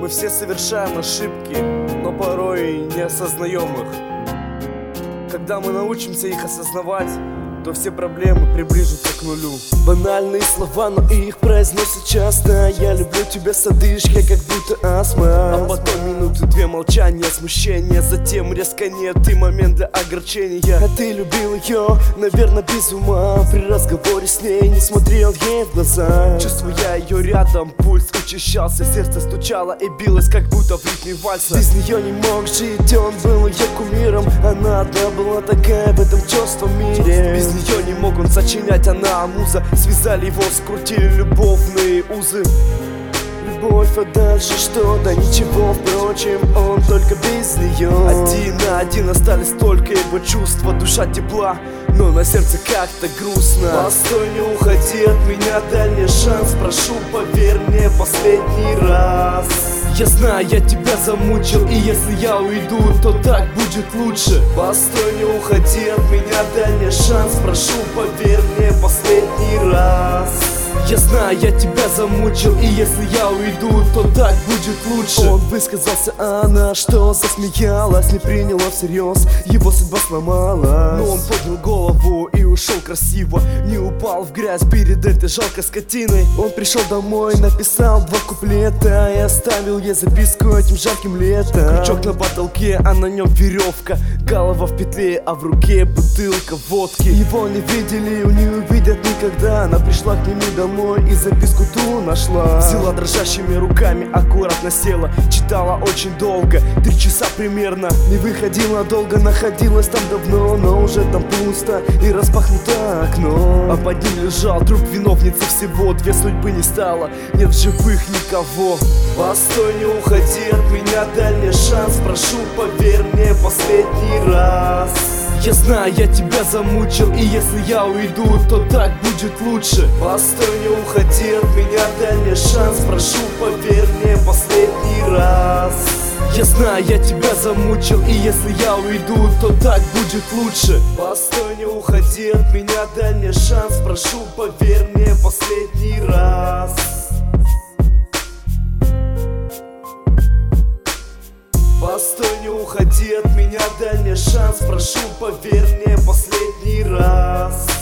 Мы все совершаем ошибки, но порой не осознаем их. Когда мы научимся их осознавать, то все проблемы приближатся к нулю. Банальные слова, но их произносят часто. Я люблю тебя с одышкой, как будто астма. А потом минуты-две молчания, смущения. Затем резко нет и момент для огорчения. А ты любил ее, наверное, без ума. При разговоре с ней не смотрел ей в глаза. Чувствуя ее рядом, пульс учащался, сердце стучало и билось, как будто в ритме вальса. Без нее не мог жить, он был ее кумиром. Она одна была такая в этом чувством мире. Без нее не мог он сочинять, она муза. Связали его, скрутили любовные узы. Любовь, а дальше что? Да ничего, впрочем, он только без нее. Один на один остались только его чувства. Душа тепла, но на сердце как-то грустно. Постой, не уходи от меня, дай мне шанс. Прошу, поверь мне последний раз. Я знаю, я тебя замучил, и если я уйду, то так будет лучше. Постой, не уходи от меня, дай мне шанс. Прошу, поверь мне последний раз. Я знаю, я тебя замучил, и если я уйду, то так будет лучше. Он высказался, а она что? Засмеялась, не приняла всерьез, его судьба сломалась. Но он поднял голову и ушел красиво, не упал в грязь перед этой жалкой скотиной. Он пришел домой, написал 2 куплета и оставил ей записку этим жарким летом. Крючок на потолке, а на нем веревка, голова в петле, а в руке бутылка водки. Его не видели, не увидят никогда. Она пришла к нему домой и записку ту нашла. Взяла дрожащими руками, аккуратно села, читала очень долго, 3 часа примерно. Не выходила долго, находилась там давно, но уже там пусто и распахнуто окно. А под ним лежал труп виновницы всего. 2 судьбы не стало, нет в живых никого. Постой, не уходи от меня, дай мне шанс. Прошу, поверь мне последний раз. Я знаю, я тебя замучил, и если я уйду, то так будет лучше. Постой, не уходи от меня, дай мне шанс. Прошу, поверь мне последний раз. Я знаю, я тебя замучил, и если я уйду, то так будет лучше. Постой, не уходи от меня, дай мне шанс. Прошу, поверь мне последний раз. Постой, не уходи от меня, дай мне шанс. Прошу, поверь мне последний раз.